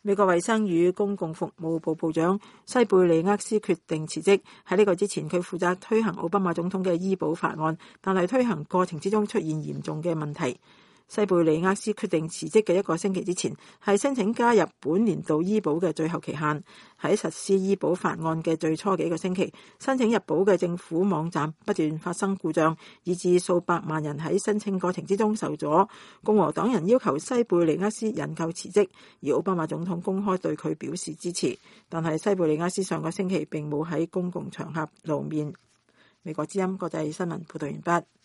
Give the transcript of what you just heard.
美國衛生與公共服務部部長西貝利厄斯決定辭職。喺呢個之前，佢負責推行奧巴馬總統嘅醫保法案，但係推行過程之中出現嚴重嘅問題。西貝利厄斯決定辭職嘅1個星期之前，係申請加入本年度醫保嘅最後期限。喺實施醫保法案嘅最初幾個星期，申請入保嘅政府網站不斷發生故障，以致數百萬人喺申請過程之中受阻。共和黨人要求西貝利厄斯引咎辭職，而奧巴馬總統公開對佢表示支持。但係西貝利厄斯上個星期並冇喺公共場合露面。美國之音國際新聞報道完畢。